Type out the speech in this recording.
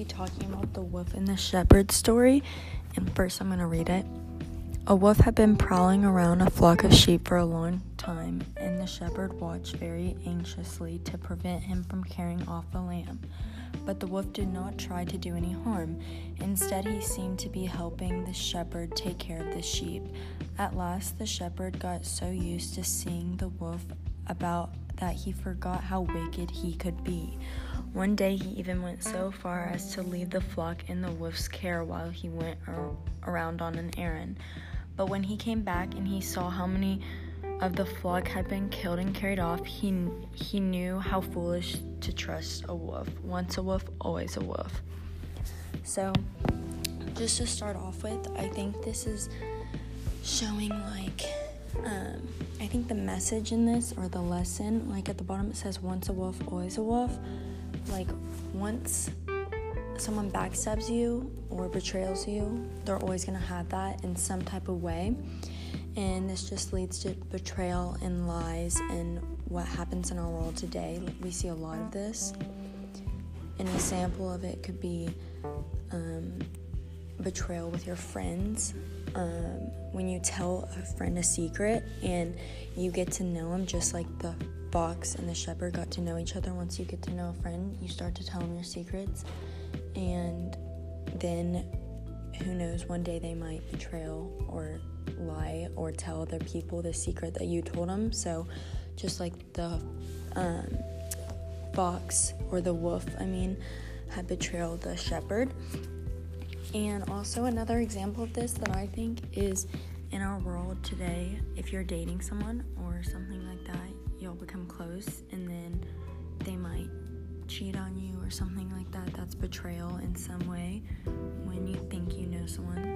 be talking about the wolf and the shepherd story, and first I'm going to read it. A wolf had been prowling around a flock of sheep for a long time, and the shepherd watched very anxiously to prevent him from carrying off the lamb. But the wolf did not try to do any harm. Instead, he seemed to be helping the shepherd take care of the sheep. At last, the shepherd got so used to seeing the wolf about that he forgot how wicked he could be. One day, he even went so far as to leave the flock in the wolf's care while he went around on an errand. But when he came back and he saw how many of the flock had been killed and carried off, he knew how foolish to trust a wolf. Once a wolf, always a wolf. So, just to start off with, I think this is showing I think the message in this, or the lesson, at the bottom it says once a wolf, always a wolf. Once someone backstabs you or betrayals you, they're always going to have that in some type of way. And this just leads to betrayal and lies and what happens in our world today. We see a lot of this. An example of it could be betrayal with your friends. When you tell a friend a secret and you get to know them, just like the fox and the shepherd got to know each other. Once you get to know a friend, you start to tell them your secrets, and then who knows, one day they might betray or lie or tell other people the secret that you told them. So just like the fox, or the wolf, had betrayed the shepherd. And also another example of this that I think is in our world today, if you're dating someone or something like that, you'll become close and then they might cheat on you or something like that. That's betrayal in some way when you think you know someone